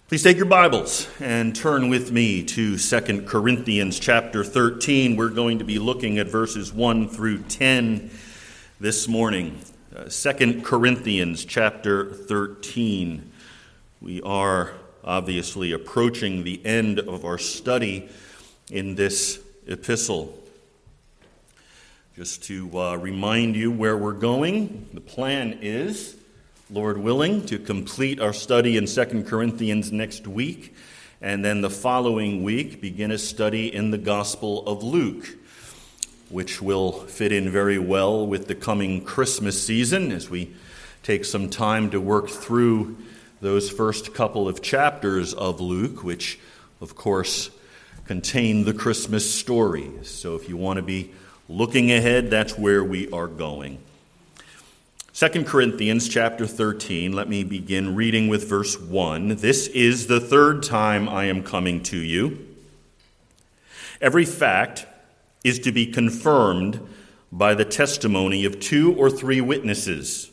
Please take your Bibles and turn with me to 2 Corinthians chapter 13. We're going to be looking at verses 1 through 10 this morning. 2 Corinthians chapter 13. We are obviously approaching the end of our study in this epistle. Just to remind you where we're going, the plan is, Lord willing, to complete our study in 2 Corinthians next week, and then the following week begin a study in the Gospel of Luke, which will fit in very well with the coming Christmas season as we take some time to work through those first couple of chapters of Luke, which, of course, contain the Christmas story. So if you want to be looking ahead, that's where we are going. 2 Corinthians chapter 13, let me begin reading with verse 1. This is the third time I am coming to you. Every fact is to be confirmed by the testimony of 2 or 3 witnesses.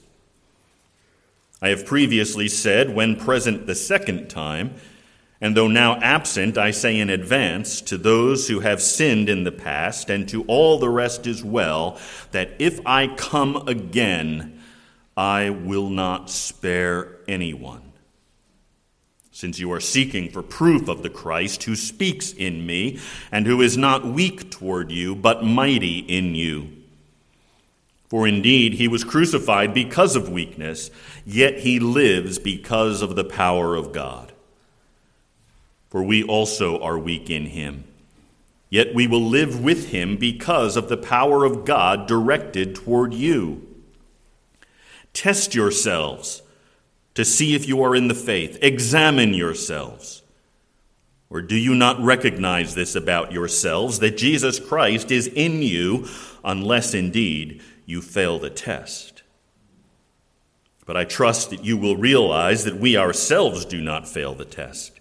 I have previously said, when present the second time, and though now absent, I say in advance to those who have sinned in the past and to all the rest as well, that if I come again, I will not spare anyone. Since you are seeking for proof of the Christ who speaks in me and who is not weak toward you, but mighty in you. For indeed he was crucified because of weakness, yet he lives because of the power of God. For we also are weak in him, yet we will live with him because of the power of God directed toward you. Test yourselves to see if you are in the faith. Examine yourselves. Or do you not recognize this about yourselves, that Jesus Christ is in you, unless indeed you fail the test? But I trust that you will realize that we ourselves do not fail the test.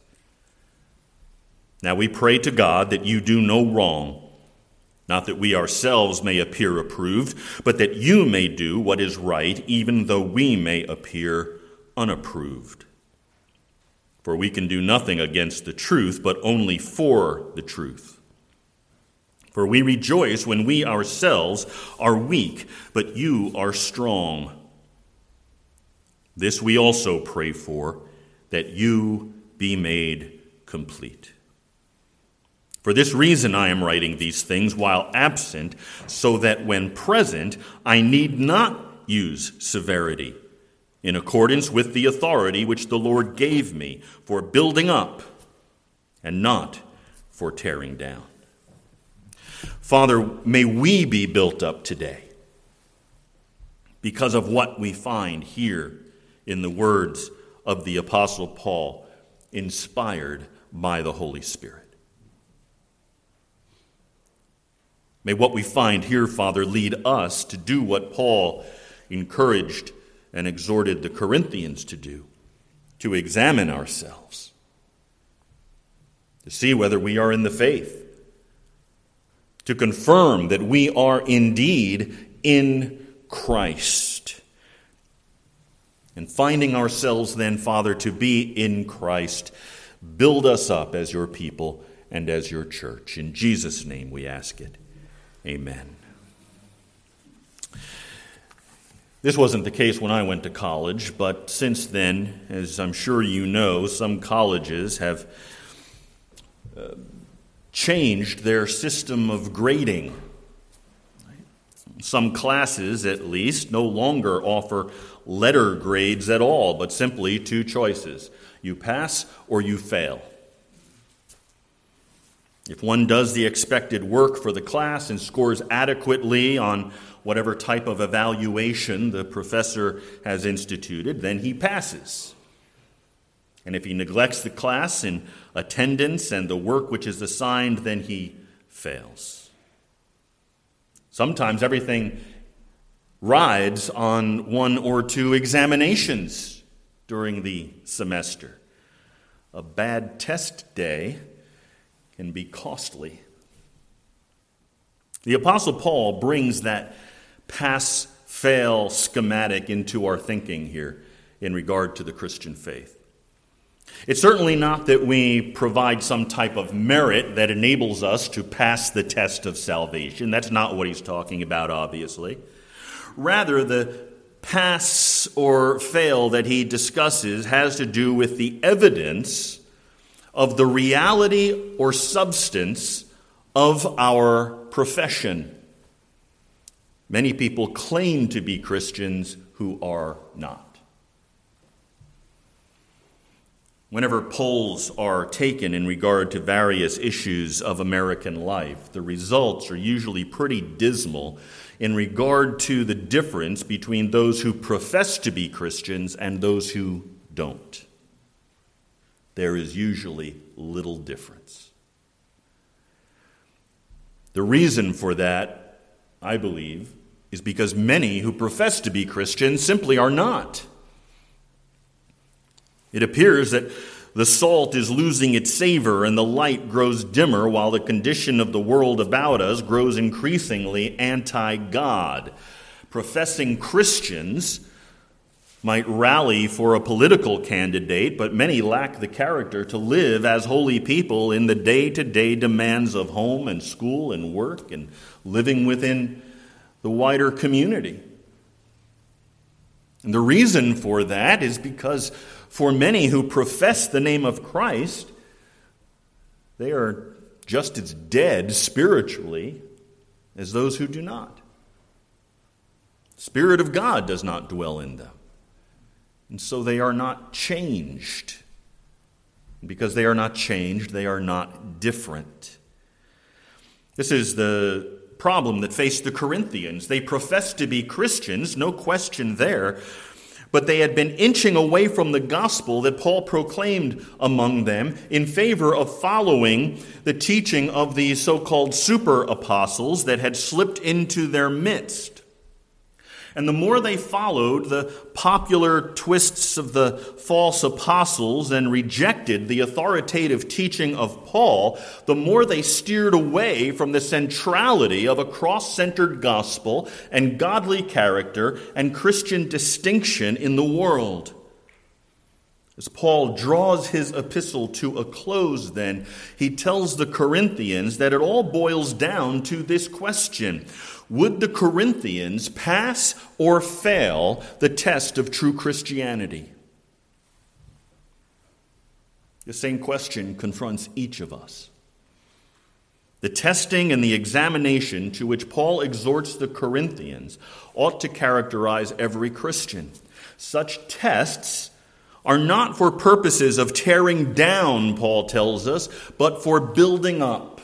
Now we pray to God that you do no wrong, not that we ourselves may appear approved, but that you may do what is right, even though we may appear unapproved. For we can do nothing against the truth, but only for the truth. For we rejoice when we ourselves are weak, but you are strong. This we also pray for, that you be made complete. For this reason I am writing these things while absent, so that when present I need not use severity, in accordance with the authority which the Lord gave me for building up and not for tearing down. Father, may we be built up today because of what we find here in the words of the Apostle Paul, inspired by the Holy Spirit. May what we find here, Father, lead us to do what Paul encouraged and exhorted the Corinthians to do, to examine ourselves, to see whether we are in the faith, to confirm that we are indeed in Christ. And finding ourselves then, Father, to be in Christ, build us up as your people and as your church. In Jesus' name we ask it. Amen. This wasn't the case when I went to college, but since then, as I'm sure you know, some colleges have changed their system of grading. Some classes, at least, no longer offer letter grades at all, but simply 2 choices. You pass or you fail. If one does the expected work for the class and scores adequately on whatever type of evaluation the professor has instituted, then he passes. And if he neglects the class in attendance and the work which is assigned, then he fails. Sometimes everything rides on 1 or 2 examinations during the semester. A bad test day can be costly. The Apostle Paul brings that pass-fail schematic into our thinking here in regard to the Christian faith. It's certainly not that we provide some type of merit that enables us to pass the test of salvation. That's not what he's talking about, obviously. Rather, the pass or fail that he discusses has to do with the evidence of the reality or substance of our profession. Many people claim to be Christians who are not. Whenever polls are taken in regard to various issues of American life, the results are usually pretty dismal in regard to the difference between those who profess to be Christians and those who don't. There is usually little difference. The reason for that, I believe, is because many who profess to be Christians simply are not. It appears that the salt is losing its savor and the light grows dimmer while the condition of the world about us grows increasingly anti-God. Professing Christians might rally for a political candidate, but many lack the character to live as holy people in the day-to-day demands of home and school and work and living within the wider community. And the reason for that is because for many who profess the name of Christ, they are just as dead spiritually as those who do not. The Spirit of God does not dwell in them. And so they are not changed. Because they are not changed, they are not different. This is the problem that faced the Corinthians. They professed to be Christians, no question there, but they had been inching away from the gospel that Paul proclaimed among them in favor of following the teaching of these so-called super apostles that had slipped into their midst. And the more they followed the popular twists of the false apostles and rejected the authoritative teaching of Paul, the more they steered away from the centrality of a cross-centered gospel and godly character and Christian distinction in the world. As Paul draws his epistle to a close, then, he tells the Corinthians that it all boils down to this question: would the Corinthians pass or fail the test of true Christianity? The same question confronts each of us. The testing and the examination to which Paul exhorts the Corinthians ought to characterize every Christian. Such tests are not for purposes of tearing down, Paul tells us, but for building up.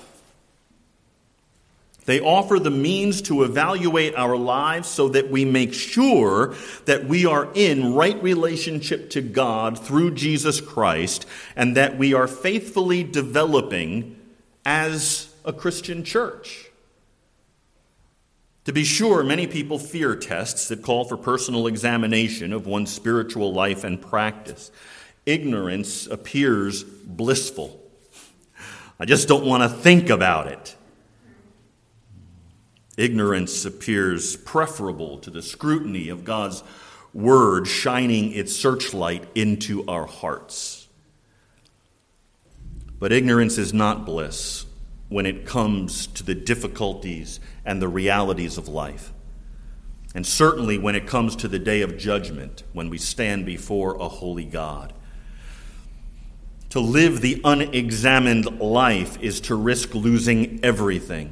They offer the means to evaluate our lives so that we make sure that we are in right relationship to God through Jesus Christ and that we are faithfully developing as a Christian church. To be sure, many people fear tests that call for personal examination of one's spiritual life and practice. Ignorance appears blissful. I just don't want to think about it. Ignorance appears preferable to the scrutiny of God's word shining its searchlight into our hearts. But ignorance is not bliss when it comes to the difficulties and the realities of life. And certainly when it comes to the day of judgment, when we stand before a holy God. To live the unexamined life is to risk losing everything.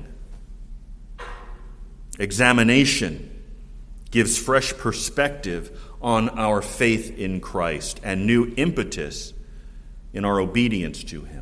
Examination gives fresh perspective on our faith in Christ and new impetus in our obedience to Him.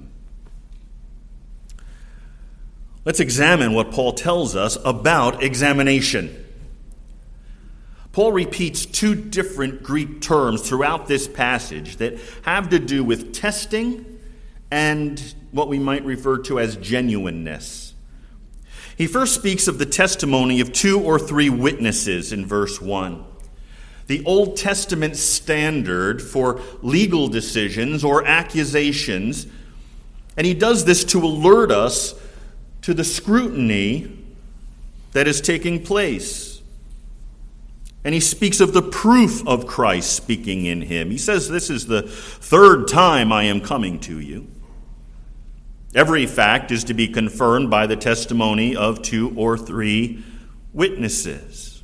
Let's examine what Paul tells us about examination. Paul repeats two different Greek terms throughout this passage that have to do with testing and what we might refer to as genuineness. He first speaks of the testimony of 2 or 3 witnesses in verse 1. The Old Testament standard for legal decisions or accusations, and he does this to alert us to the scrutiny that is taking place. And he speaks of the proof of Christ speaking in him. He says, "This is the third time I am coming to you. Every fact is to be confirmed by the testimony of 2 or 3 witnesses.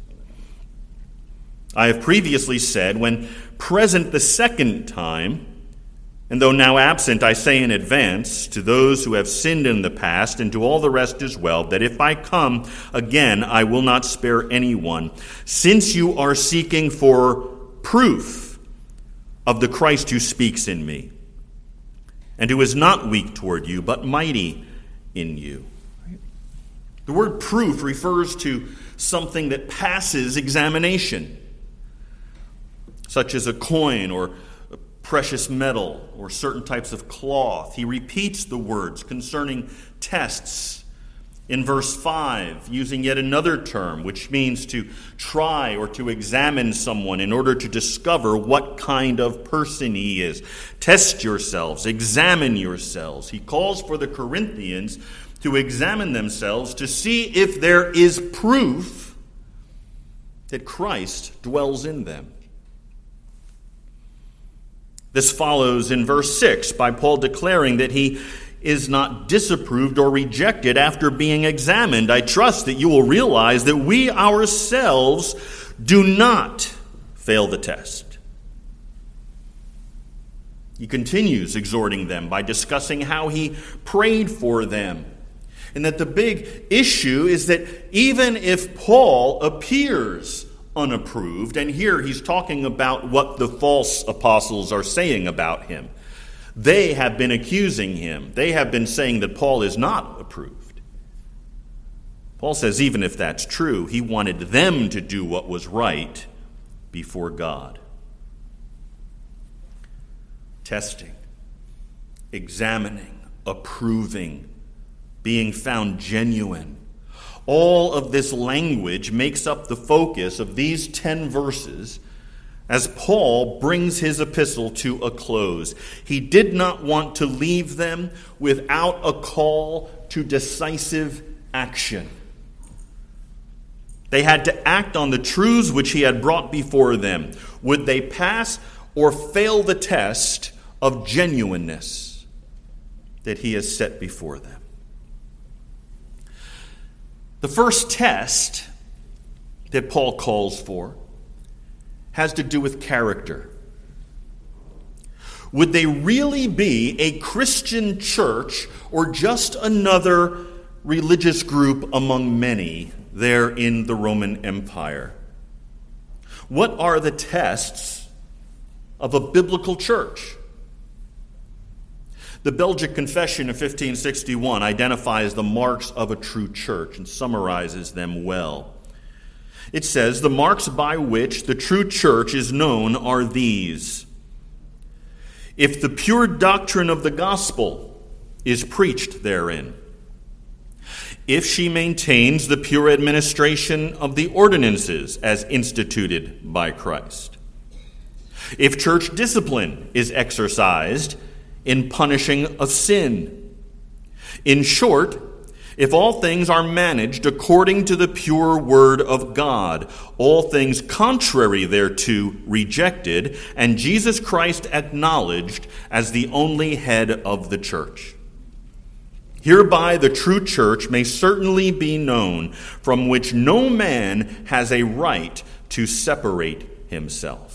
I have previously said, when present the second time, and though now absent, I say in advance, to those who have sinned in the past and to all the rest as well, that if I come again, I will not spare anyone, since you are seeking for proof of the Christ who speaks in me, and who is not weak toward you, but mighty in you." The word proof refers to something that passes examination, such as a coin or precious metal or certain types of cloth. He repeats the words concerning tests in verse 5, using yet another term, which means to try or to examine someone in order to discover what kind of person he is. Test yourselves, examine yourselves. He calls for the Corinthians to examine themselves to see if there is proof that Christ dwells in them. This follows in verse 6 by Paul declaring that he is not disapproved or rejected after being examined. I trust that you will realize that we ourselves do not fail the test. He continues exhorting them by discussing how he prayed for them. And that the big issue is that even if Paul appears unapproved, and here he's talking about what the false apostles are saying about him. They have been accusing him. They have been saying that Paul is not approved. Paul says even if that's true, he wanted them to do what was right before God. Testing, examining, approving, being found genuine. All of this language makes up the focus of these 10 verses as Paul brings his epistle to a close. He did not want to leave them without a call to decisive action. They had to act on the truths which he had brought before them. Would they pass or fail the test of genuineness that he has set before them? The first test that Paul calls for has to do with character. Would they really be a Christian church or just another religious group among many there in the Roman Empire? What are the tests of a biblical church? The Belgic Confession of 1561 identifies the marks of a true church and summarizes them well. It says, "The marks by which the true church is known are these: if the pure doctrine of the gospel is preached therein, if she maintains the pure administration of the ordinances as instituted by Christ, if church discipline is exercised in punishing of sin. In short, if all things are managed according to the pure word of God, all things contrary thereto rejected, and Jesus Christ acknowledged as the only head of the church. Hereby the true church may certainly be known, from which no man has a right to separate himself."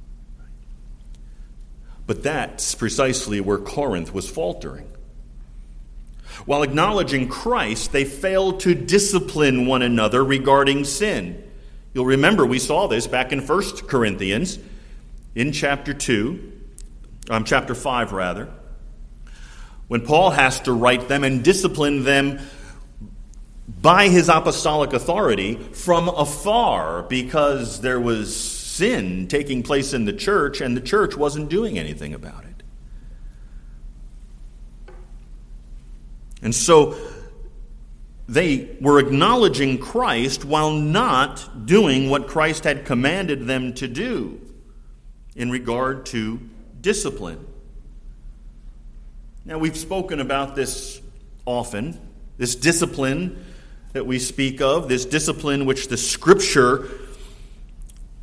But that's precisely where Corinth was faltering. While acknowledging Christ, they failed to discipline one another regarding sin. You'll remember we saw this back in 1 Corinthians in chapter 5 rather, when Paul has to write them and discipline them by his apostolic authority from afar because there was sin taking place in the church, and the church wasn't doing anything about it. And so they were acknowledging Christ while not doing what Christ had commanded them to do in regard to discipline. Now, we've spoken about this often, this discipline that we speak of, this discipline which the Scripture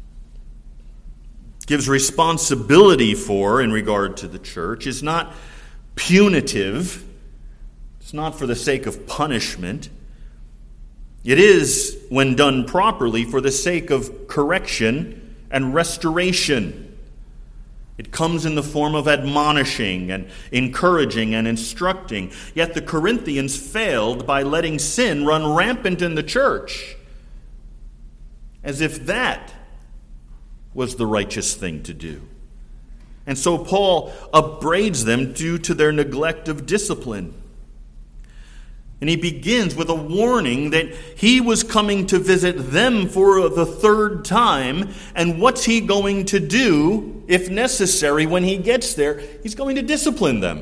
gives responsibility for in regard to the church, is not punitive. It's not for the sake of punishment. It is, when done properly, for the sake of correction and restoration. It comes in the form of admonishing and encouraging and instructing. Yet the Corinthians failed by letting sin run rampant in the church, as if that was the righteous thing to do. And so Paul upbraids them due to their neglect of discipline. And he begins with a warning that he was coming to visit them for the third time. And what's he going to do, if necessary, when he gets there? He's going to discipline them.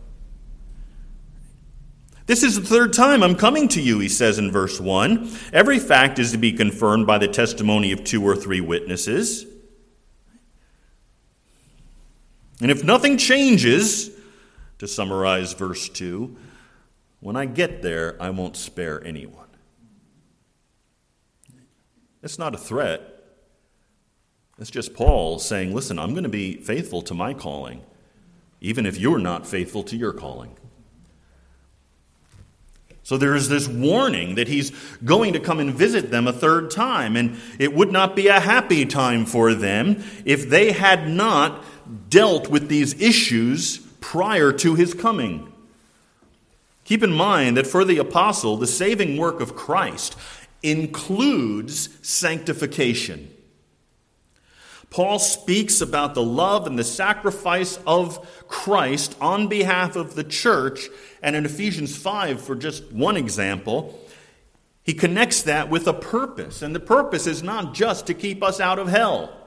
This is the third time I'm coming to you, he says in verse 1. Every fact is to be confirmed by the testimony of 2 or 3 witnesses. And if nothing changes, to summarize verse 2, when I get there, I won't spare anyone. It's not a threat. It's just Paul saying, listen, I'm going to be faithful to my calling, even if you're not faithful to your calling. So there is this warning that he's going to come and visit them a third time, and it would not be a happy time for them if they had not dealt with these issues prior to his coming. Keep in mind that for the apostle, the saving work of Christ includes sanctification. Paul speaks about the love and the sacrifice of Christ on behalf of the church, and in Ephesians 5, for just one example, he connects that with a purpose, and the purpose is not just to keep us out of hell.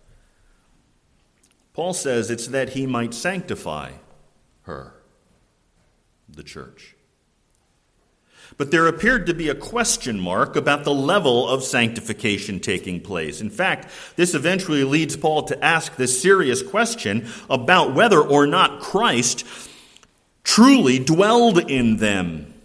Paul says it's that he might sanctify her, the church. But there appeared to be a question mark about the level of sanctification taking place. In fact, this eventually leads Paul to ask this serious question about whether or not Christ truly dwelled in them.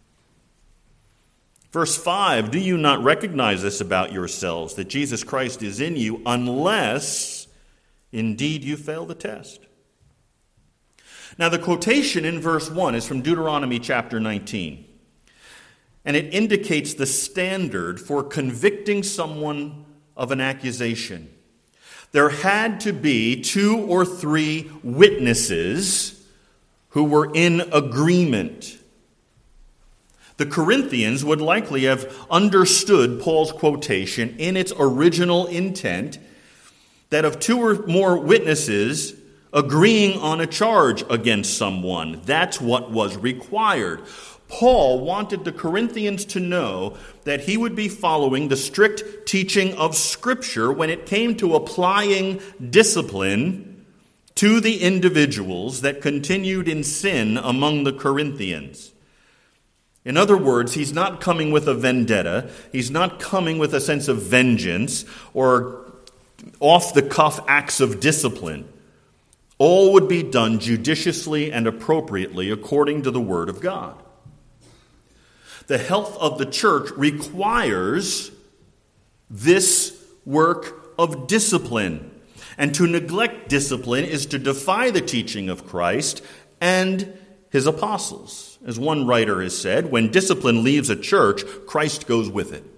Verse 5, do you not recognize this about yourselves, that Jesus Christ is in you, unless indeed you fail the test? Now the quotation in verse 1 is from Deuteronomy chapter 19. And it indicates the standard for convicting someone of an accusation. There had to be 2 or 3 witnesses who were in agreement. The Corinthians would likely have understood Paul's quotation in its original intent, that of 2 or more witnesses agreeing on a charge against someone. That's what was required. Paul wanted the Corinthians to know that he would be following the strict teaching of Scripture when it came to applying discipline to the individuals that continued in sin among the Corinthians. In other words, he's not coming with a vendetta. He's not coming with a sense of vengeance or off-the-cuff acts of discipline. All would be done judiciously and appropriately according to the Word of God. The health of the church requires this work of discipline. And to neglect discipline is to defy the teaching of Christ and his apostles. As one writer has said, when discipline leaves a church, Christ goes with it.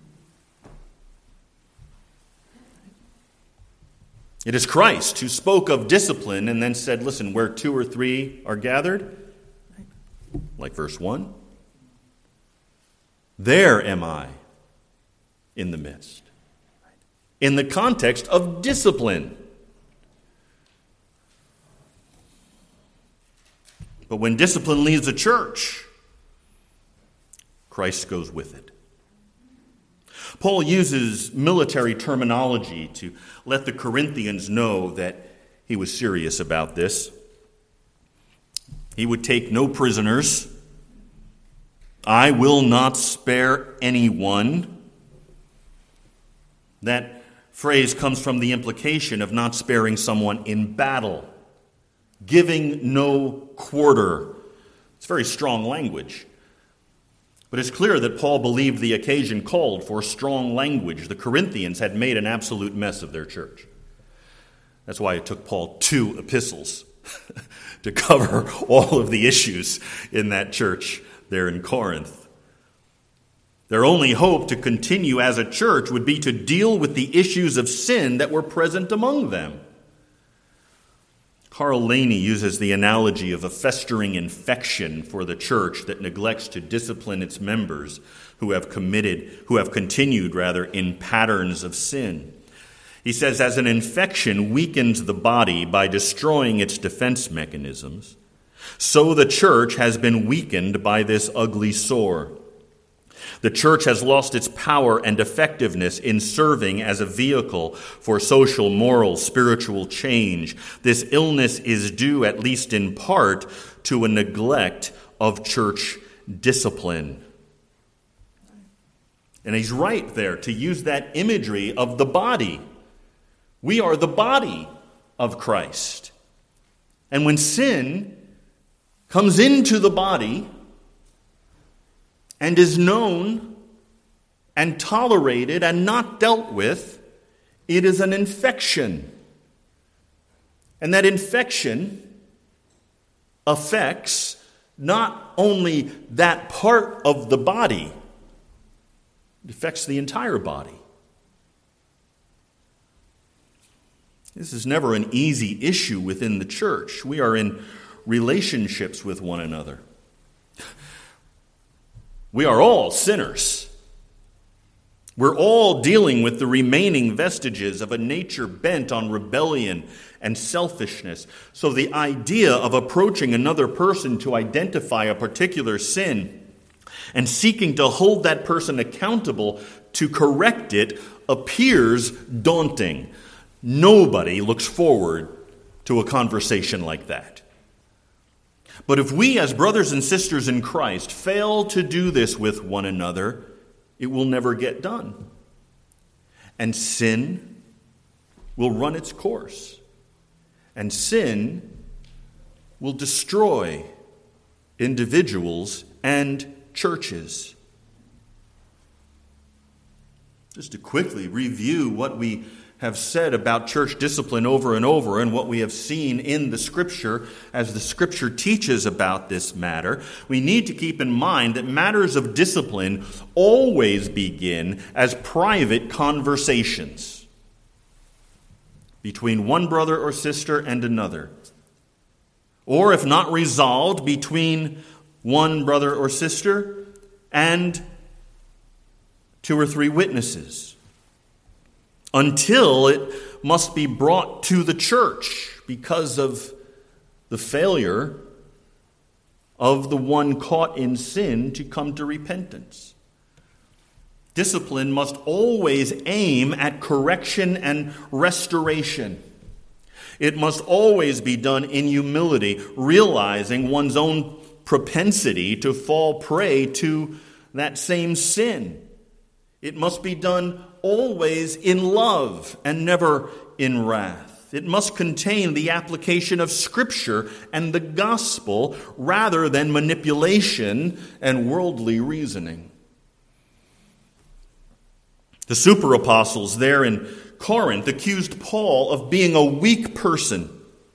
It is Christ who spoke of discipline and then said, listen, where 2 or 3 are gathered, like verse 1, there am I in the midst. In the context of discipline. But when discipline leaves a church, Christ goes with it. Paul uses military terminology to let the Corinthians know that he was serious about this. He would take no prisoners. I will not spare anyone. That phrase comes from the implication of not sparing someone in battle, giving no quarter. It's very strong language. But it's clear that Paul believed the occasion called for strong language. The Corinthians had made an absolute mess of their church. That's why it took Paul 2 epistles to cover all of the issues in that church there in Corinth. Their only hope to continue as a church would be to deal with the issues of sin that were present among them. Carl Laney uses the analogy of a festering infection for the church that neglects to discipline its members who have continued in patterns of sin. He says, as an infection weakens the body by destroying its defense mechanisms, so the church has been weakened by this ugly sore. The church has lost its power and effectiveness in serving as a vehicle for social, moral, spiritual change. This illness is due, at least in part, to a neglect of church discipline. And he's right there to use that imagery of the body. We are the body of Christ. And when sin comes into the body and is known and tolerated and not dealt with, it is an infection. And that infection affects not only that part of the body, it affects the entire body. This is never an easy issue within the church. We are in relationships with one another. We are all sinners. We're all dealing with the remaining vestiges of a nature bent on rebellion and selfishness. So the idea of approaching another person to identify a particular sin and seeking to hold that person accountable to correct it appears daunting. Nobody looks forward to a conversation like that. But if we as brothers and sisters in Christ fail to do this with one another, it will never get done. And sin will run its course. And sin will destroy individuals and churches. Just to quickly review what we have said about church discipline over and over and what we have seen in the Scripture as the Scripture teaches about this matter, we need to keep in mind that matters of discipline always begin as private conversations between one brother or sister and another. Or if not resolved, between one brother or sister and 2 or 3 witnesses, until it must be brought to the church because of the failure of the one caught in sin to come to repentance. Discipline must always aim at correction and restoration. It must always be done in humility, realizing one's own propensity to fall prey to that same sin. It must be done always in love and never in wrath. It must contain the application of Scripture and the gospel rather than manipulation and worldly reasoning. The super apostles there in Corinth accused Paul of being a weak person.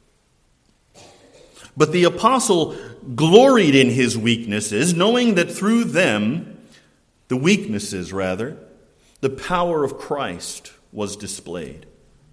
But the apostle gloried in his weaknesses, knowing that through them, the power of Christ was displayed.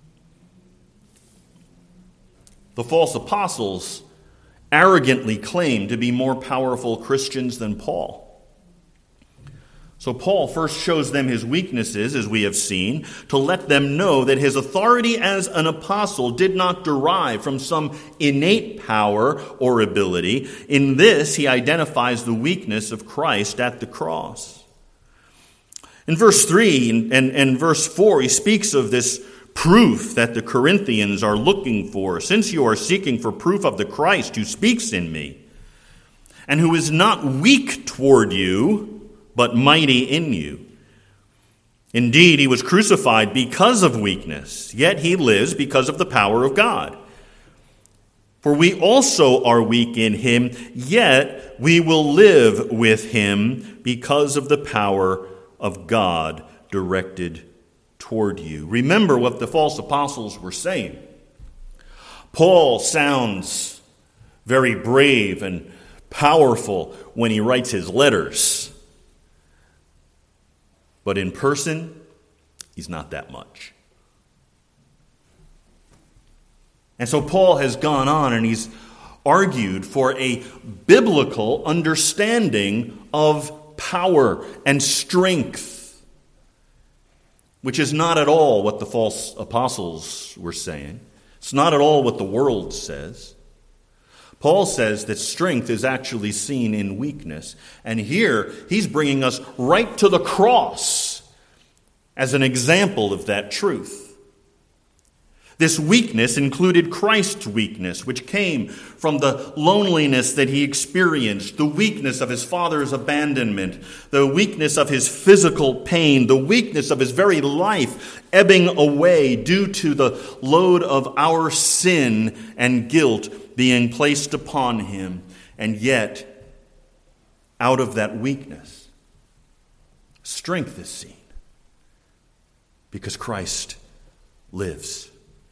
The false apostles arrogantly claimed to be more powerful Christians than Paul. So Paul first shows them his weaknesses, as we have seen, to let them know that his authority as an apostle did not derive from some innate power or ability. In this, he identifies the weakness of Christ at the cross. In verse 3 and verse 4, he speaks of this proof that the Corinthians are looking for. Since you are seeking for proof of the Christ who speaks in me, and who is not weak toward you, but mighty in you. Indeed, he was crucified because of weakness, yet he lives because of the power of God. For we also are weak in him, yet we will live with him because of the power of God directed toward you. Remember what the false apostles were saying. Paul sounds very brave and powerful when he writes his letters. But in person, he's not that much. And so Paul has gone on and he's argued for a biblical understanding of power and strength, which is not at all what the false apostles were saying. It's not at all what the world says. Paul says that strength is actually seen in weakness. And here he's bringing us right to the cross as an example of that truth. This weakness included Christ's weakness, which came from the loneliness that he experienced, the weakness of his Father's abandonment, the weakness of his physical pain, the weakness of his very life ebbing away due to the load of our sin and guilt being placed upon him. And yet, out of that weakness, strength is seen because Christ lives.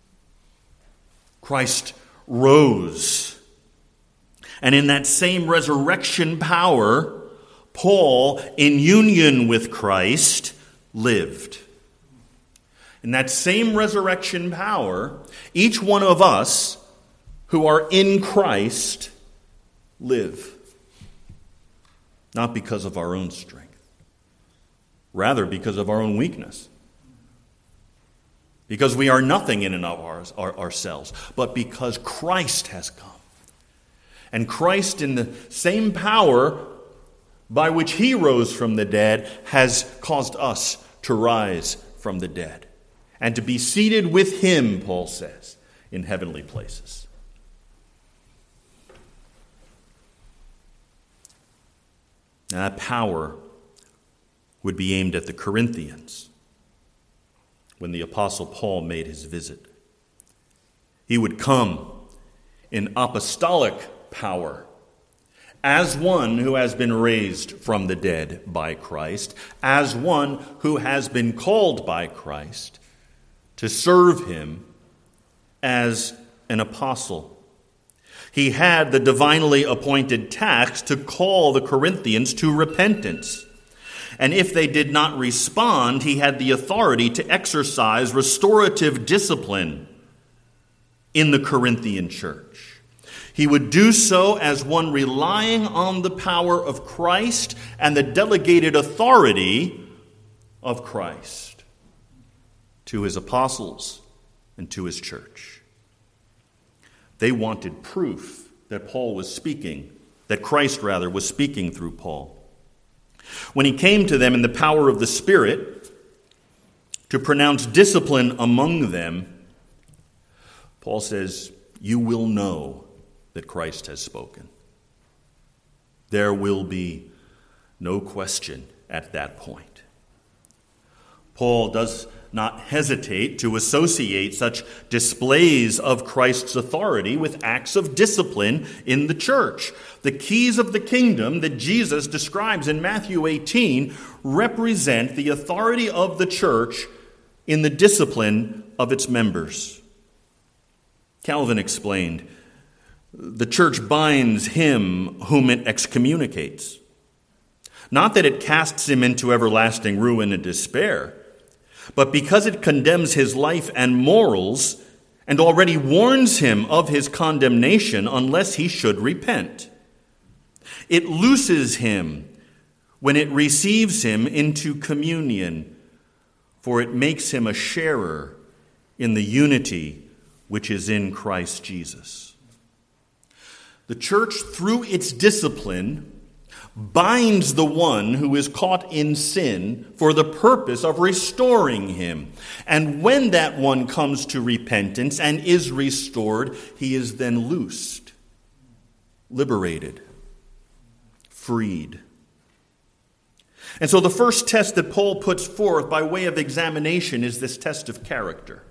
Christ rose. And in that same resurrection power, Paul, in union with Christ, lived. In that same resurrection power, each one of us who are in Christ live. Not because of our own strength, rather because of our own weakness. Because we are nothing in and of ourselves, but because Christ has come. And Christ, in the same power by which he rose from the dead, has caused us to rise from the dead and to be seated with him, Paul says, in heavenly places. Now, that power would be aimed at the Corinthians when the Apostle Paul made his visit. He would come in apostolic power as one who has been raised from the dead by Christ, as one who has been called by Christ to serve him as an apostle. He had the divinely appointed task to call the Corinthians to repentance. And if they did not respond, he had the authority to exercise restorative discipline in the Corinthian church. He would do so as one relying on the power of Christ and the delegated authority of Christ to his apostles and to his church. They wanted proof that Christ was speaking through Paul. When he came to them in the power of the Spirit to pronounce discipline among them, Paul says, "You will know that Christ has spoken." There will be no question at that point. Paul does not hesitate to associate such displays of Christ's authority with acts of discipline in the church. The keys of the kingdom that Jesus describes in Matthew 18 represent the authority of the church in the discipline of its members. Calvin explained, "The church binds him whom it excommunicates. Not that it casts him into everlasting ruin and despair, but because it condemns his life and morals and already warns him of his condemnation unless he should repent. It looses him when it receives him into communion, for it makes him a sharer in the unity which is in Christ Jesus." The church, through its discipline, binds the one who is caught in sin for the purpose of restoring him. And when that one comes to repentance and is restored, he is then loosed, liberated, freed. And so the first test that Paul puts forth by way of examination is this test of character.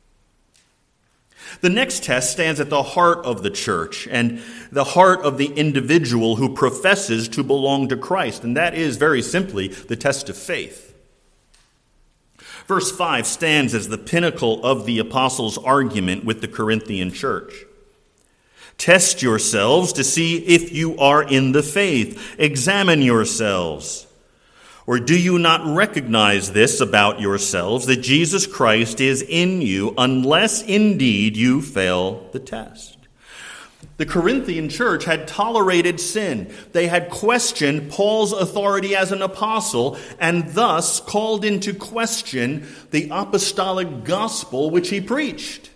The next test stands at the heart of the church and the heart of the individual who professes to belong to Christ, and that is, very simply, the test of faith. Verse 5 stands as the pinnacle of the apostles' argument with the Corinthian church. Test yourselves to see if you are in the faith. Examine yourselves. Or do you not recognize this about yourselves, that Jesus Christ is in you, unless indeed you fail the test? The Corinthian church had tolerated sin. They had questioned Paul's authority as an apostle and thus called into question the apostolic gospel which he preached.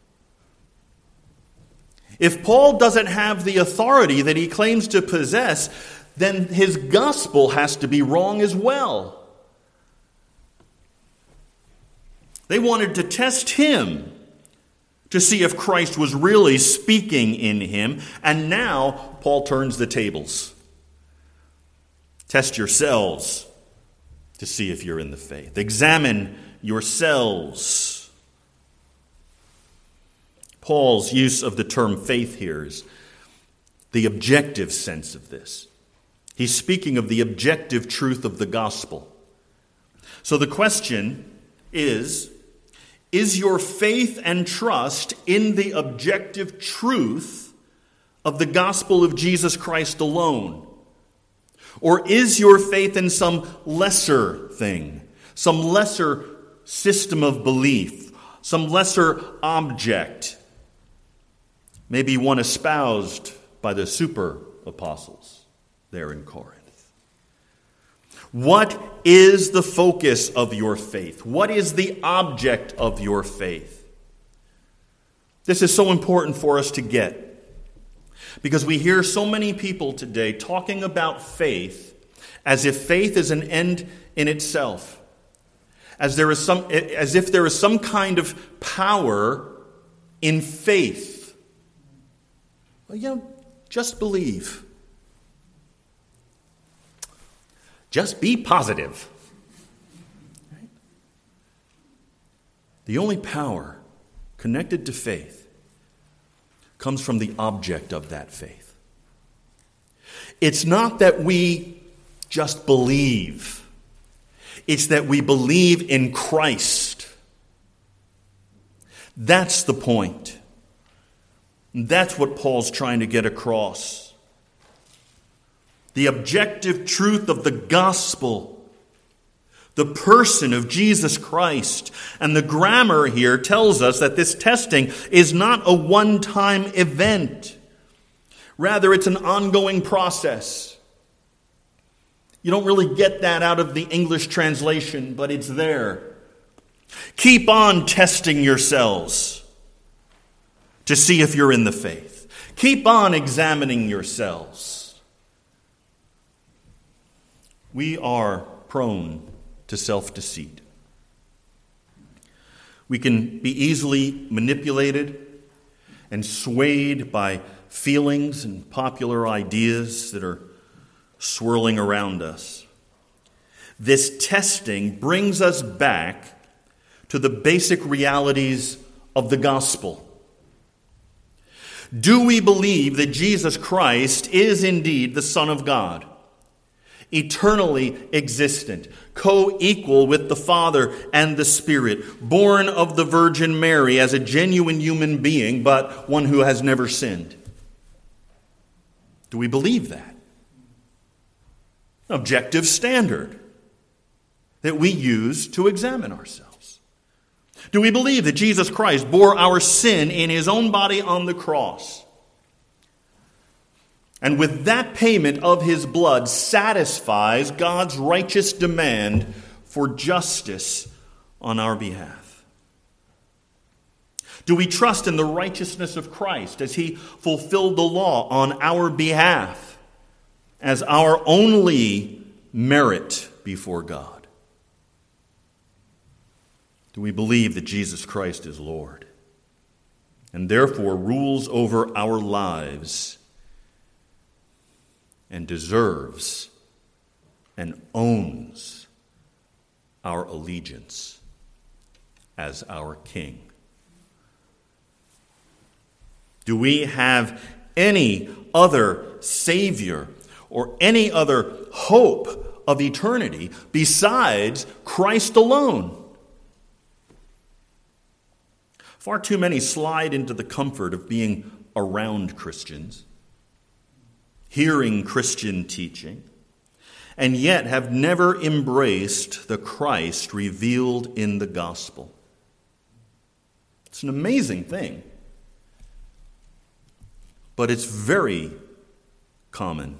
If Paul doesn't have the authority that he claims to possess, then his gospel has to be wrong as well. They wanted to test him to see if Christ was really speaking in him, and now Paul turns the tables. Test yourselves to see if you're in the faith. Examine yourselves. Paul's use of the term faith here is the objective sense of this. He's speaking of the objective truth of the gospel. So the question is your faith and trust in the objective truth of the gospel of Jesus Christ alone? Or is your faith in some lesser thing, some lesser system of belief, some lesser object, maybe one espoused by the super apostles there in Corinth? What is the focus of your faith? What is the object of your faith? This is so important for us to get, because we hear so many people today talking about faith as if faith is an end in itself, as if there is some kind of power in faith. Well, just believe. Just be positive. Right? The only power connected to faith comes from the object of that faith. It's not that we just believe. It's that we believe in Christ. That's the point. That's what Paul's trying to get across. The objective truth of the gospel, the person of Jesus Christ. And the grammar here tells us that this testing is not a one-time event. Rather, it's an ongoing process. You don't really get that out of the English translation, but it's there. Keep on testing yourselves to see if you're in the faith. Keep on examining yourselves. We are prone to self-deceit. We can be easily manipulated and swayed by feelings and popular ideas that are swirling around us. This testing brings us back to the basic realities of the gospel. Do we believe that Jesus Christ is indeed the Son of God? Eternally existent, co-equal with the Father and the Spirit, born of the Virgin Mary as a genuine human being, but one who has never sinned. Do we believe that? Objective standard that we use to examine ourselves. Do we believe that Jesus Christ bore our sin in his own body on the cross? And with that payment of his blood satisfies God's righteous demand for justice on our behalf? Do we trust in the righteousness of Christ as he fulfilled the law on our behalf as our only merit before God? Do we believe that Jesus Christ is Lord and therefore rules over our lives and deserves and owns our allegiance as our King? Do we have any other Savior or any other hope of eternity besides Christ alone? Far too many slide into the comfort of being around Christians, hearing Christian teaching, and yet have never embraced the Christ revealed in the gospel. It's an amazing thing, but it's very common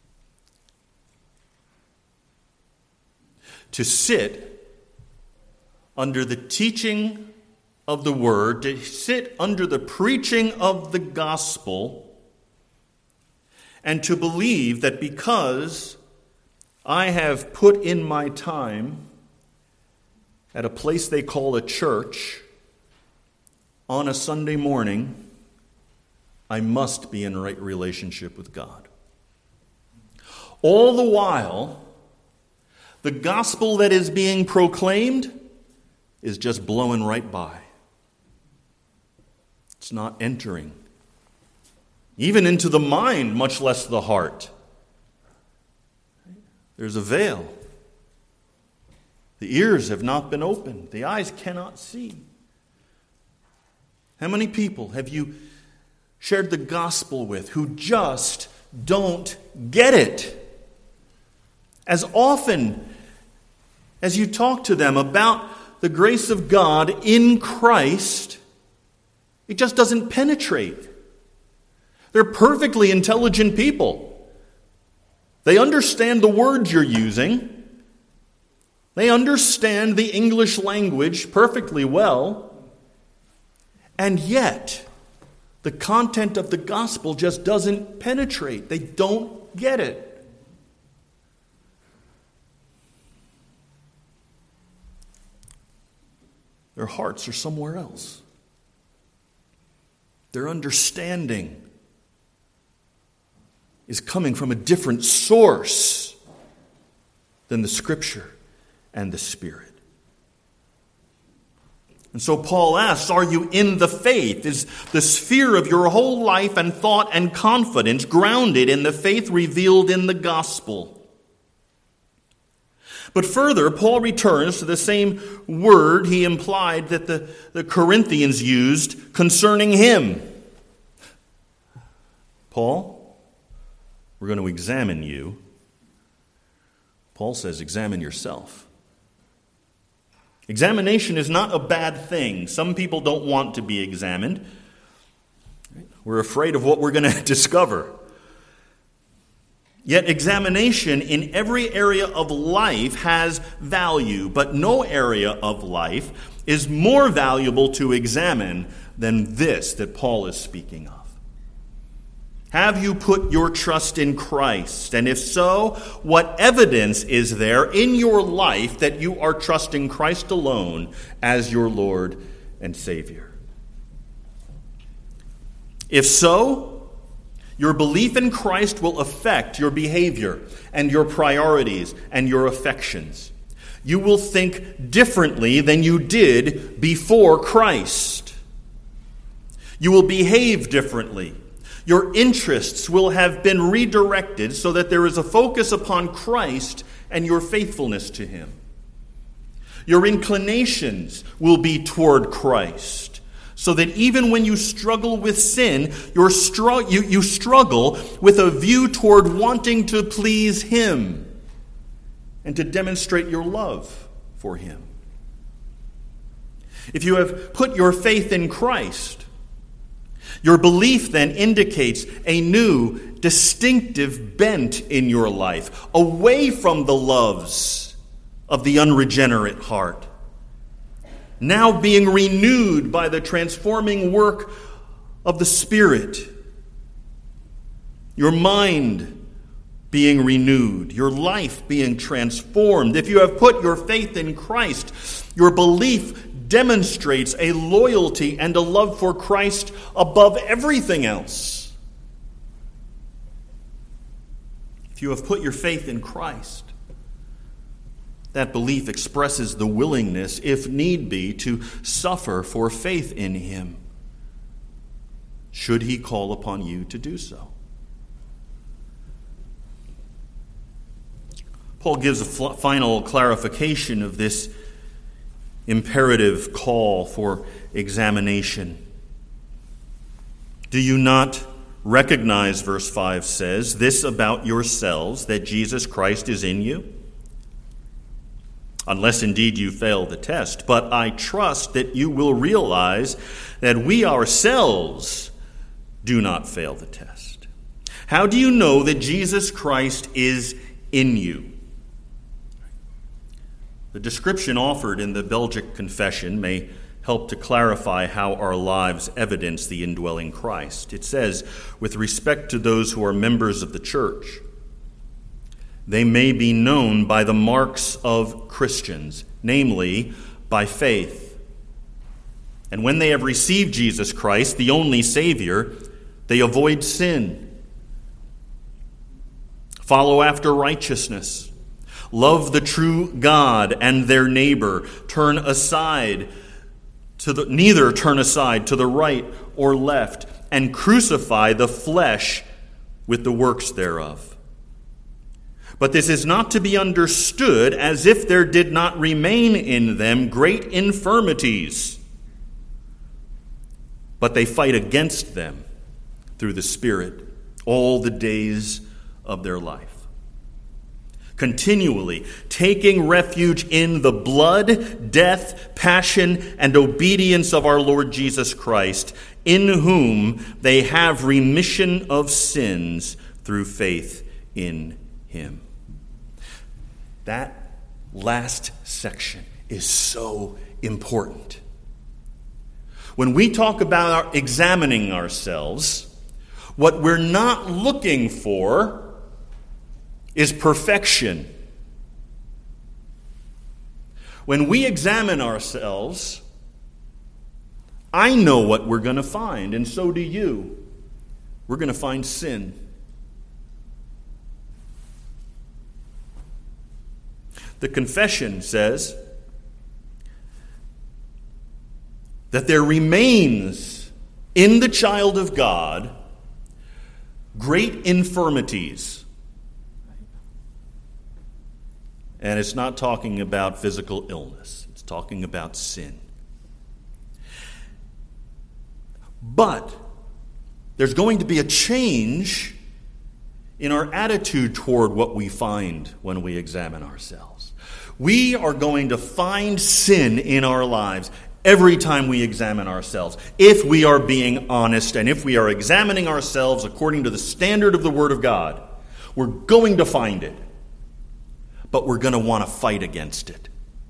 to sit under the teaching of the word, to sit under the preaching of the gospel, and to believe that because I have put in my time at a place they call a church on a Sunday morning, I must be in right relationship with God. All the while, the gospel that is being proclaimed is just blowing right by. It's not entering, even into the mind, much less the heart. There's a veil. The ears have not been opened. The eyes cannot see. How many people have you shared the gospel with who just don't get it? As often as you talk to them about the grace of God in Christ, it just doesn't penetrate. They're perfectly intelligent people. They understand the words you're using. They understand the English language perfectly well. And yet, the content of the gospel just doesn't penetrate. They don't get it. Their hearts are somewhere else. Their understanding is coming from a different source than the Scripture and the Spirit. And so Paul asks, are you in the faith? Is the sphere of your whole life and thought and confidence grounded in the faith revealed in the gospel? But further, Paul returns to the same word he implied that the Corinthians used concerning him. Paul, we're going to examine you. Paul says, examine yourself. Examination is not a bad thing. Some people don't want to be examined. We're afraid of what we're going to discover. Yet examination in every area of life has value, but no area of life is more valuable to examine than this that Paul is speaking of. Have you put your trust in Christ? And if so, what evidence is there in your life that you are trusting Christ alone as your Lord and Savior? If so, your belief in Christ will affect your behavior and your priorities and your affections. You will think differently than you did before Christ. You will behave differently. Your interests will have been redirected so that there is a focus upon Christ and your faithfulness to Him. Your inclinations will be toward Christ, so that even when you struggle with sin, you struggle with a view toward wanting to please Him and to demonstrate your love for Him. If you have put your faith in Christ, your belief then indicates a new, distinctive bent in your life, away from the loves of the unregenerate heart, now being renewed by the transforming work of the Spirit. Your mind being renewed, your life being transformed. If you have put your faith in Christ, your belief demonstrates a loyalty and a love for Christ above everything else. If you have put your faith in Christ, that belief expresses the willingness, if need be, to suffer for faith in Him, should He call upon you to do so. Paul gives a final clarification of this imperative call for examination. Do you not recognize, verse 5 says, this about yourselves, that Jesus Christ is in you? Unless indeed you fail the test. But I trust that you will realize that we ourselves do not fail the test. How do you know that Jesus Christ is in you? The description offered in the Belgic Confession may help to clarify how our lives evidence the indwelling Christ. It says, with respect to those who are members of the church, they may be known by the marks of Christians, namely by faith. And when they have received Jesus Christ, the only Savior, they avoid sin, follow after righteousness, love the true God and their neighbor, neither turn aside to the right or left, and crucify the flesh with the works thereof. But this is not to be understood as if there did not remain in them great infirmities, but they fight against them through the Spirit all the days of their life, continually taking refuge in the blood, death, passion, and obedience of our Lord Jesus Christ, in whom they have remission of sins through faith in Him. That last section is so important. When we talk about examining ourselves, what we're not looking for is perfection. When we examine ourselves, I know what we're going to find, and so do you. We're going to find sin. The confession says that there remains in the child of God great infirmities. And it's not talking about physical illness. It's talking about sin. But there's going to be a change in our attitude toward what we find when we examine ourselves. We are going to find sin in our lives every time we examine ourselves. If we are being honest and if we are examining ourselves according to the standard of the Word of God, we're going to find it. But we're going to want to fight against it.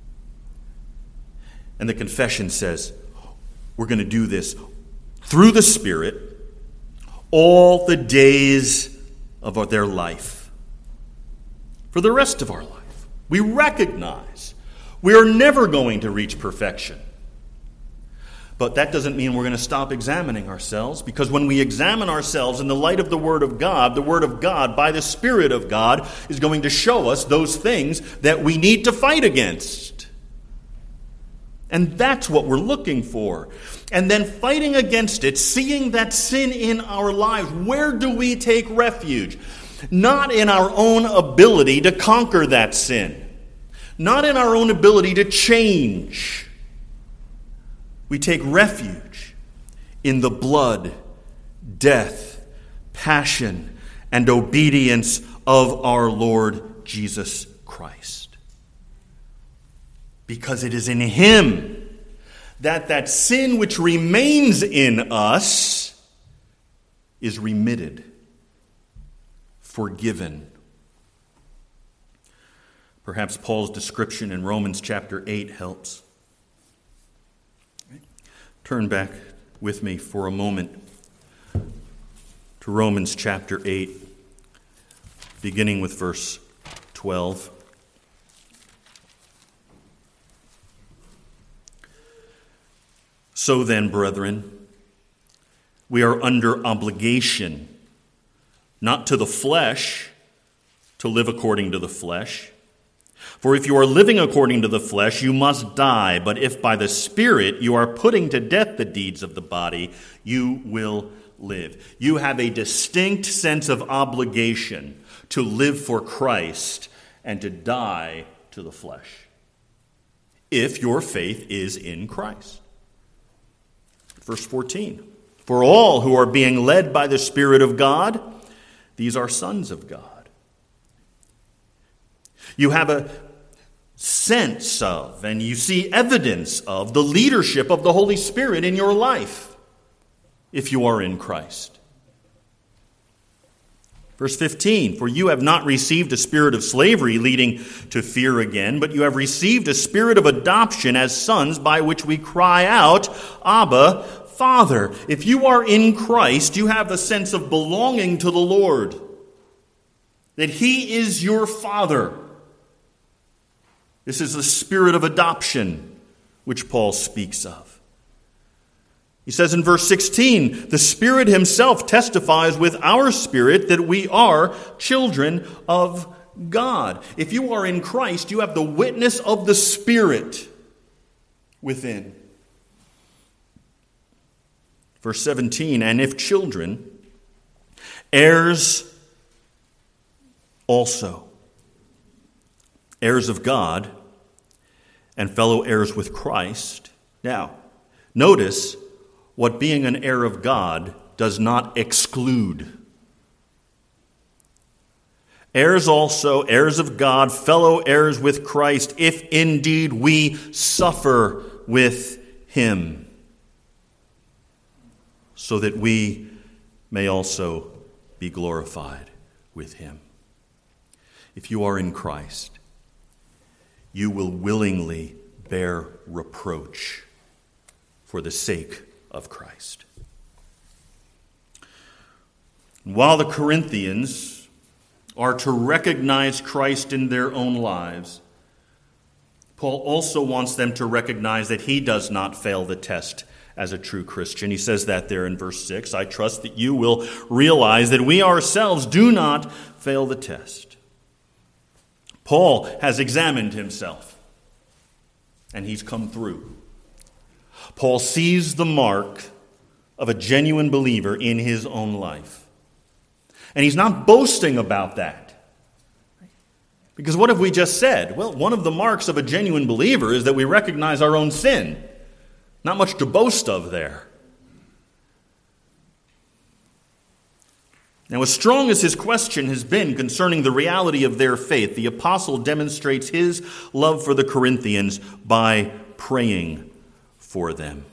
And the confession says we're going to do this through the Spirit all the days of their life. For the rest of our life. We recognize we are never going to reach perfection. But that doesn't mean we're going to stop examining ourselves, because when we examine ourselves in the light of the Word of God, by the Spirit of God, is going to show us those things that we need to fight against. And that's what we're looking for. And then fighting against it, seeing that sin in our lives, where do we take refuge? Not in our own ability to conquer that sin. Not in our own ability to change. We take refuge in the blood, death, passion, and obedience of our Lord Jesus Christ. Because it is in Him that sin which remains in us is remitted, forgiven. Perhaps Paul's description in Romans chapter 8 helps. Turn back with me for a moment to Romans chapter 8, beginning with verse 12. So then, brethren, we are under obligation, not to the flesh, to live according to the flesh. For if you are living according to the flesh, you must die. But if by the Spirit you are putting to death the deeds of the body, you will live. You have a distinct sense of obligation to live for Christ and to die to the flesh. if your faith is in Christ. Verse 14, for all who are being led by the Spirit of God, these are sons of God. You have a sense of, and you see evidence of, the leadership of the Holy Spirit in your life if you are in Christ. Verse 15, for you have not received a spirit of slavery leading to fear again, but you have received a spirit of adoption as sons by which we cry out, Abba, Father. If you are in Christ, you have the sense of belonging to the Lord, that He is your Father. This is the spirit of adoption which Paul speaks of. He says in verse 16, the Spirit Himself testifies with our spirit that we are children of God. If you are in Christ, you have the witness of the Spirit within. Verse 17, and if children, heirs also, heirs of God, and fellow heirs with Christ. Now, notice what being an heir of God does not exclude. Heirs also, heirs of God, fellow heirs with Christ, if indeed we suffer with Him, so that we may also be glorified with Him. If you are in Christ, you will willingly bear reproach for the sake of Christ. While the Corinthians are to recognize Christ in their own lives, Paul also wants them to recognize that he does not fail the test as a true Christian. He says that there in verse 6, I trust that you will realize that we ourselves do not fail the test. Paul has examined himself, and he's come through. Paul sees the mark of a genuine believer in his own life. And he's not boasting about that. Because what have we just said? Well, one of the marks of a genuine believer is that we recognize our own sin. Not much to boast of there. Now, as strong as his question has been concerning the reality of their faith, the apostle demonstrates his love for the Corinthians by praying for them.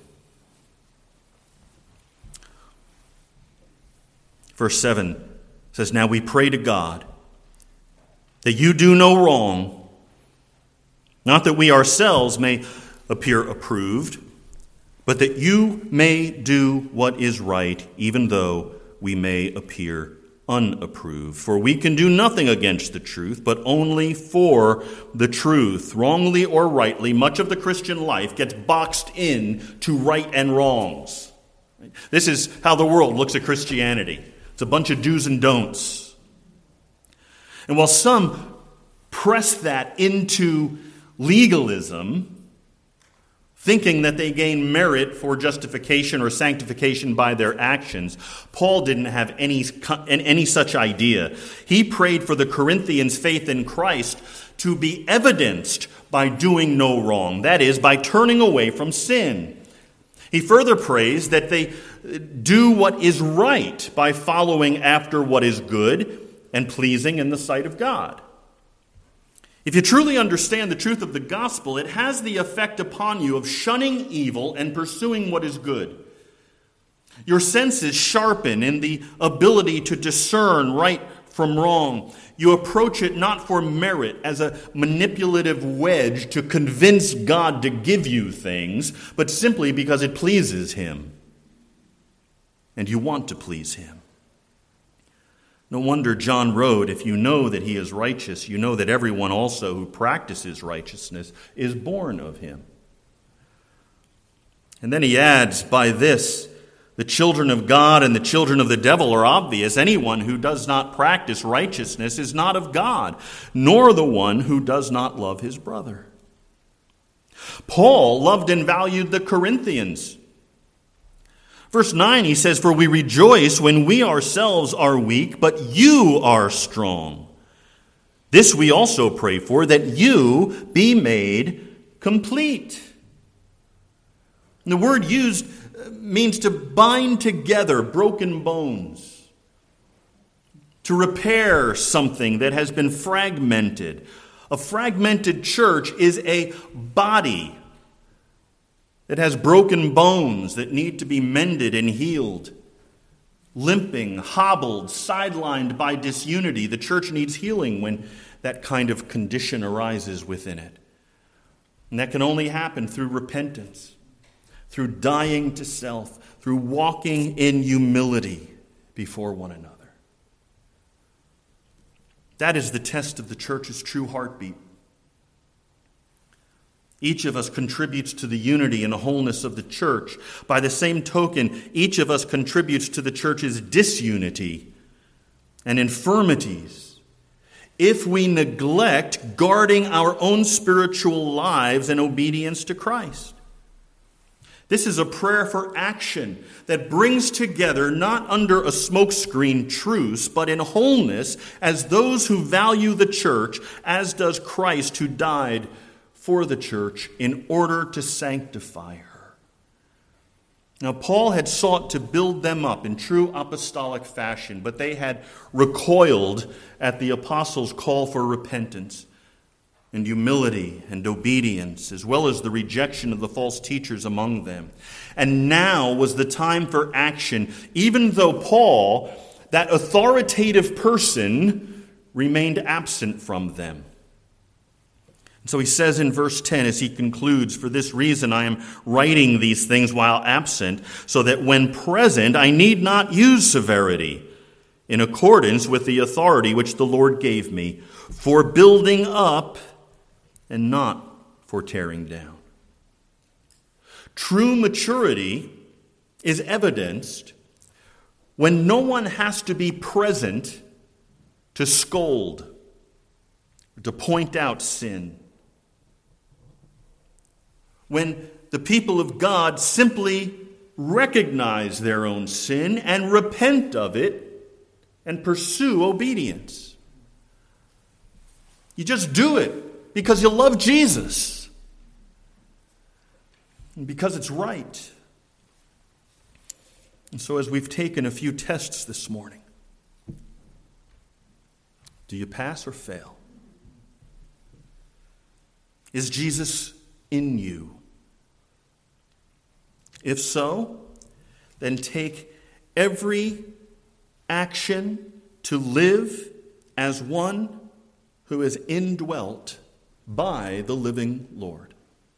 Verse 7 says, now we pray to God that you do no wrong, not that we ourselves may appear approved, but that you may do what is right, even though we may appear unapproved. For we can do nothing against the truth, but only for the truth. Wrongly or rightly, much of the Christian life gets boxed in to right and wrongs. This is how the world looks at Christianity. It's a bunch of do's and don'ts. And while some press that into legalism, thinking that they gain merit for justification or sanctification by their actions, Paul didn't have any such idea. He prayed for the Corinthians' faith in Christ to be evidenced by doing no wrong, that is, by turning away from sin. He further prays that they do what is right by following after what is good and pleasing in the sight of God. If you truly understand the truth of the gospel, it has the effect upon you of shunning evil and pursuing what is good. Your senses sharpen in the ability to discern right from wrong. You approach it not for merit as a manipulative wedge to convince God to give you things, but simply because it pleases Him. And you want to please Him. No wonder John wrote, if you know that He is righteous, you know that everyone also who practices righteousness is born of Him. And then he adds, by this, the children of God and the children of the devil are obvious. Anyone who does not practice righteousness is not of God, nor the one who does not love his brother. Paul loved and valued the Corinthians. Verse 9, he says, for we rejoice when we ourselves are weak, but you are strong. This we also pray for, that you be made complete. And the word used means to bind together broken bones, to repair something that has been fragmented. A fragmented church is a body that has broken bones that need to be mended and healed. Limping, hobbled, sidelined by disunity. The church needs healing when that kind of condition arises within it. And that can only happen through repentance, through dying to self, through walking in humility before one another. That is the test of the church's true heartbeat. Each of us contributes to the unity and wholeness of the church. By the same token, each of us contributes to the church's disunity and infirmities if we neglect guarding our own spiritual lives in obedience to Christ. This is a prayer for action that brings together, not under a smokescreen truce, but in wholeness as those who value the church, as does Christ who died for the church in order to sanctify her. Now, Paul had sought to build them up in true apostolic fashion, but they had recoiled at the apostles' call for repentance and humility and obedience, as well as the rejection of the false teachers among them. And now was the time for action, even though Paul, that authoritative person, remained absent from them. So he says in verse 10 as he concludes, "For this reason I am writing these things while absent, so that when present I need not use severity, in accordance with the authority which the Lord gave me, for building up and not for tearing down." True maturity is evidenced when no one has to be present to scold, to point out sin. When the people of God simply recognize their own sin and repent of it and pursue obedience. You just do it because you love Jesus and because it's right. And so as we've taken a few tests this morning, do you pass or fail? Is Jesus in you? If so, then take every action to live as one who is indwelt by the living Lord.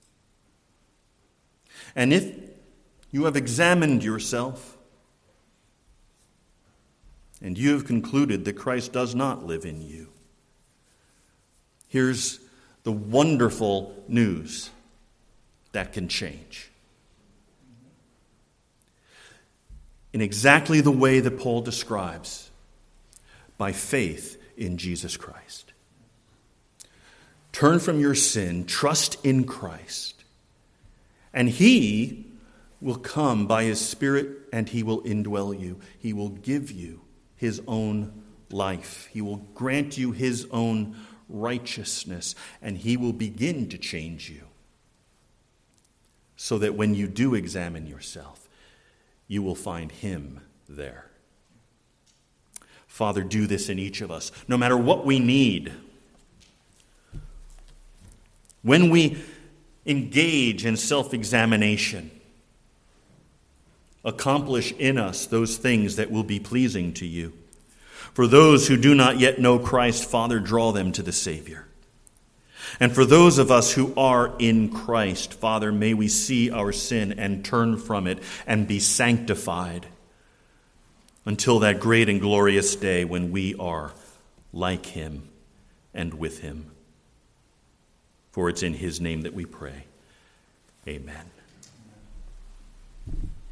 And if you have examined yourself and you have concluded that Christ does not live in you, here's the wonderful news that can change. In exactly the way that Paul describes, by faith in Jesus Christ. Turn from your sin, trust in Christ, and He will come by His Spirit and He will indwell you. He will give you His own life. He will grant you His own righteousness, and He will begin to change you so that when you do examine yourself, you will find Him there. Father, do this in each of us, no matter what we need. When we engage in self-examination, accomplish in us those things that will be pleasing to you. For those who do not yet know Christ, Father, draw them to the Savior. And for those of us who are in Christ, Father, may we see our sin and turn from it and be sanctified until that great and glorious day when we are like Him and with Him. For it's in His name that we pray. Amen.